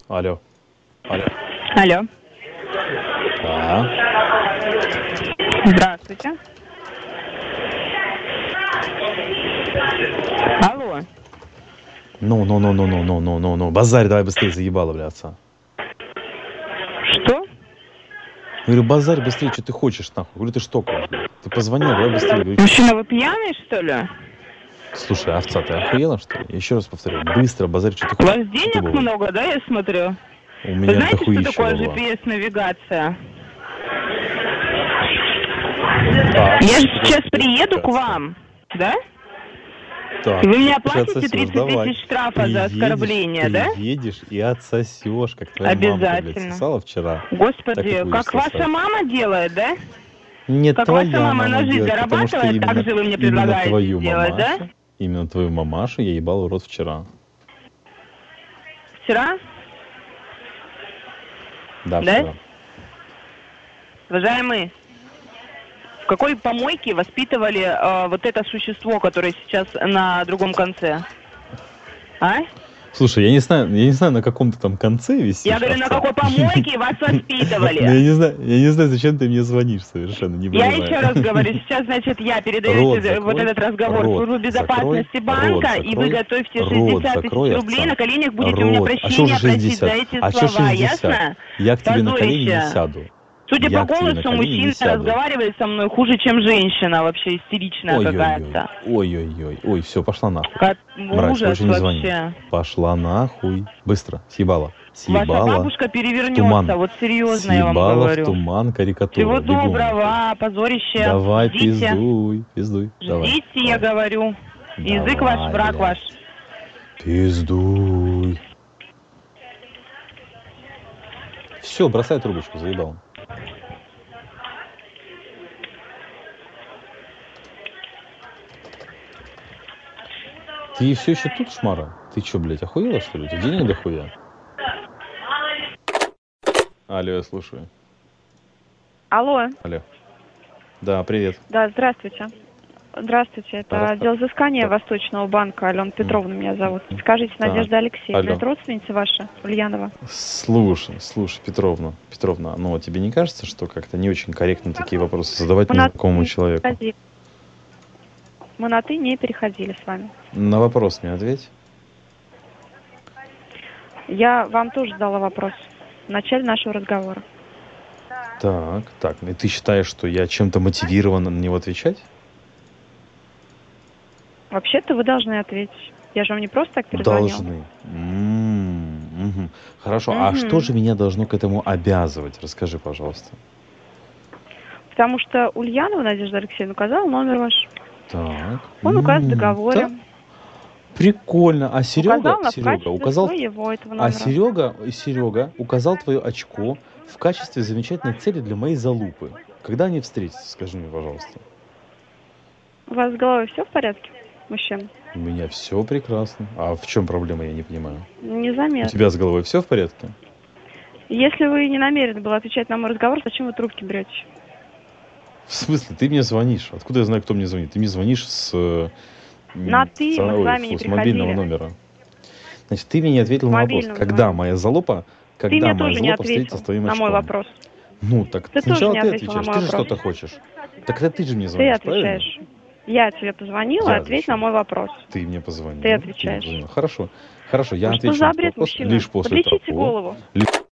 Алло. Алло. Алло. Да. Здравствуйте. Алло. Ну. Базарь давай быстрее, заебало, бля, отца. Что? Я говорю, базарь быстрее, что ты хочешь, нахуй. Говорю, ты штокаешь, блядь. Ты позвонил, давай быстрее. Говорю, Мужчина, вы пьяный, что ли? слушай, овца, ты охуела, что ли? Еще раз повторю, быстро, базарь, что ты У хочешь. вас денег много, да, я смотрю? У Вы меня знаете, что дохуища такое бабла. GPS-навигация? Так, Я же что сейчас такое приеду к навигация? вам, да? Так, И вы мне ты оплатите отсосешь, 30 давай. тысяч штрафа за оскорбление, да? Приедешь и отсосешь, как твоя мамка, блядь, Обязательно. сосала вчера. Так и Господи, будешь как ваша сосать. мама делает, да? Не Как твоя ваша мама на мама жизнь делает, потому что зарабатывает, так же вы мне предлагаете твою сделать, да? мамашу, именно твою мамашу я ебал в рот вчера. Вчера? Да, Да? вчера. Уважаемый, в какой помойке воспитывали вот это существо, которое сейчас на другом конце? А? Слушай, я не знаю, на каком ты там конце висишь. Я говорю, на овца. какой помойке вас Но я воспитывали? не знаю, зачем ты мне звонишь совершенно, не Я понимаю. еще раз говорю, сейчас, значит, я передаю Рот вот закрой, этот разговор в рот службу безопасности закрой, банка, рот и вы закрой, готовьте рот 60 закрой, тысяч рублей, овца. на коленях будете у меня Рот. А что прощения же просить 60? за эти А что слова, 60? ясно? Я к тебе на колени не Позорище. сяду. Судя Я по к тебе на голосу, колени не мужчина сяду. разговаривает со мной хуже, чем женщина, вообще истеричная какая-то. Ой-ой-ой. Ой, все, пошла нахуй. Как Мразь, ужас больше не звони. вообще. Пошла нахуй. Быстро. Съебала. Ваша Съебала. бабушка перевернется, Туман. вот серьезно я вам Съебала в говорю. туман карикатура. Всего Бегом, доброго, нахуй. позорище. Давай, Ждите. пиздуй. Давай. Ждите, я говорю. Язык Давай, ваш, враг блядь. ваш. Пиздуй. Все, бросай трубочку, заебал. Ты все еще тут, шмара? Ты что, блядь, охуела, что ли? У тебя денег дохуя? Алло, я слушаю. Алло. Алло. Да, привет. Да, здравствуйте. Здравствуйте, это отдел взыскания Восточного банка, Алена Петровна меня зовут. Скажите, Надежда Алексеевна, это родственница ваша, Ульянова? Слушай, Петровна, ну тебе не кажется, что как-то не очень корректно такие вопросы задавать незнакомому человеку? Мы на «ты» не переходили с вами. На вопрос мне ответь. Я вам тоже задала вопрос в начале нашего разговора. Так, и ты считаешь, что я чем-то мотивирован на него отвечать? Вообще-то вы должны ответить. Я же вам не просто так перезвонила. Должны. Хорошо, а что же меня должно к этому обязывать? Расскажи, пожалуйста. Потому что Ульянова Надежда Алексеевна указала номер ваш. Так. Он указан в договоре. Да? Прикольно. А Серега указал... Серега указал твое очко в качестве замечательной цели для моей залупы. Когда они встретятся, скажи мне, пожалуйста. У вас с головой все в порядке, мужчина? У меня все прекрасно. А в чем проблема, я не понимаю. Незаметно. У тебя с головой все в порядке? Если вы не намерены были отвечать на мой разговор, зачем вы трубки берете? В смысле? Ты мне звонишь. Откуда я знаю, кто мне звонит? Ты мне звонишь с... На «ты» мы с вами не с приходили. мобильного номера. Значит, ты мне не ответил на вопрос. Когда моя залупа... Ты мне тоже не ответил на мой вопрос. Ну, так ты сначала тоже не ты отвечаешь. Ты же что-то хочешь. Так это ты же мне звонишь, ты отвечаешь. Правильно? Я тебе позвонила, ответь на мой вопрос. Ты мне позвонил. Ты отвечаешь. Хорошо, я отвечу что за бред, мужчина? лишь после Подлечите голову.